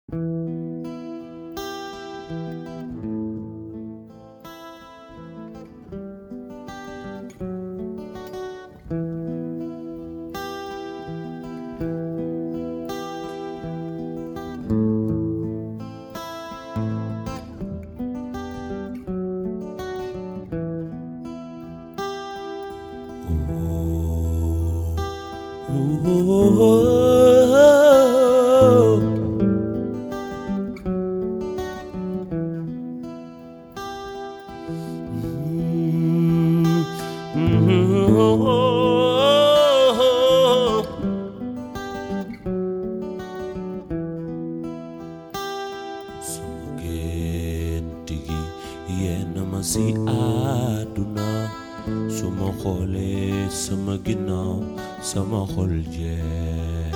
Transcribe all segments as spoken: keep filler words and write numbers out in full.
si àdduna su ma xoolee sama ginnaaw sama xol jeex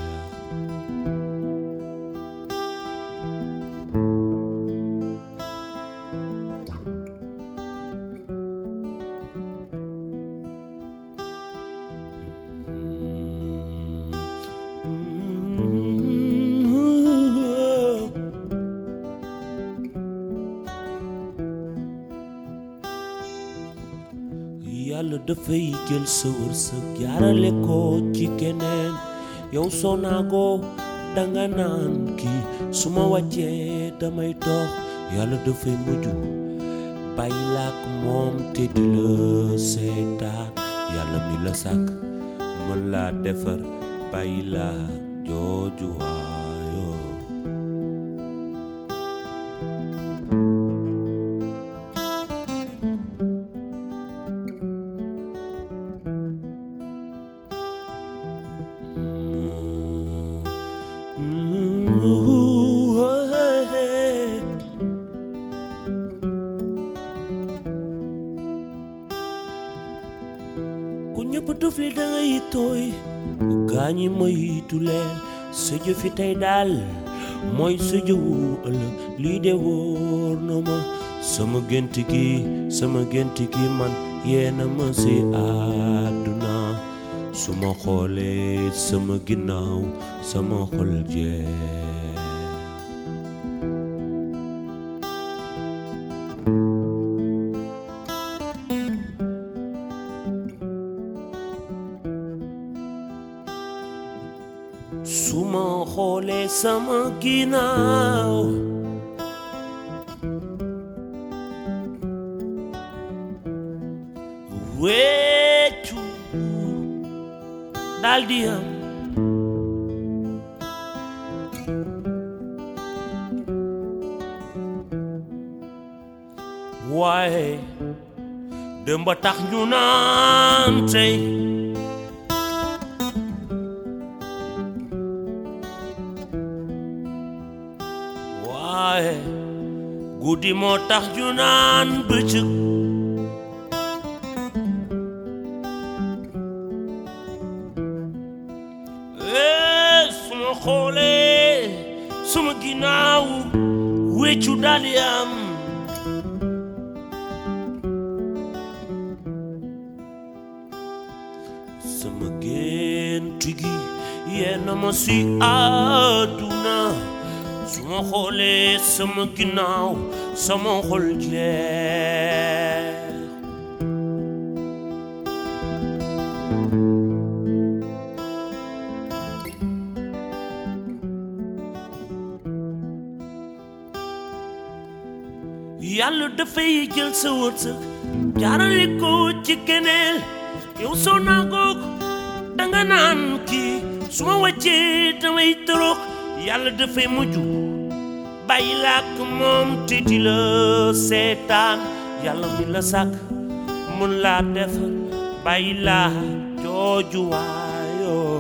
Yàlla dafay jël sa wërsëg jaarale ko ci keneen yow soo naagoo danga naan kii su ma wàccee damay dox Yàlla dafay mujj bàyyi laak moom te di la seetaan Yàlla mi la sàkk mën laa defar bàyyi laa jooju waayoo ku ñëpp duf li dangay tooy gaañi moytu leen sa jëfi tey daal mooy sa jëwu ëllëg lii de wóor na ma sama gént gi sama gént gi man yeena ma si àdduna su ma xoolee sama ginnaaw sama xol jeex su ma xoolee sama ginnaaw wéccu daldi am waaye démb tax ñu naan tey waaye guddi moo tax ñu naan bëccëg ee suma xoolee suma ginnaaw wéccu daldi am sama gént gi yenn ma si àdduna su ma xoolee sama ginnaaw sama xol jeex Yàlla dafay jël sa wërsëg jaarale ko ci keneen yow soo naagoo danga naan kii su ma wàccee damay torox Yàlla dafay mujj bàyyi laak moom te di la seetaan Yàlla mi la sàkk mën laa defar bàyyi laa jooju waayoo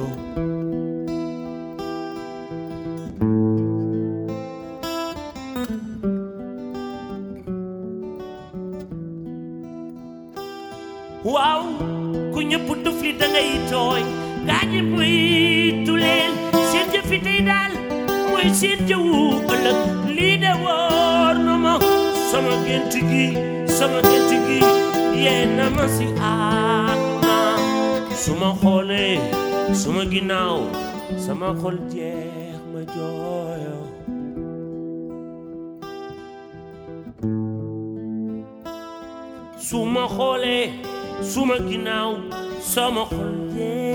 waaw ku ñëpp duf li dangay tooy gaañi moytu leen seen jëfi tey daal mooy seen jëwu ëllëg lii de wóor na ma sama gént gi sama gént gi yéena ma si àdduna su ma xoolee suma ginnaaw sama xol jeex ma jooyo su ma xoolee su ma ginnaaw sama xol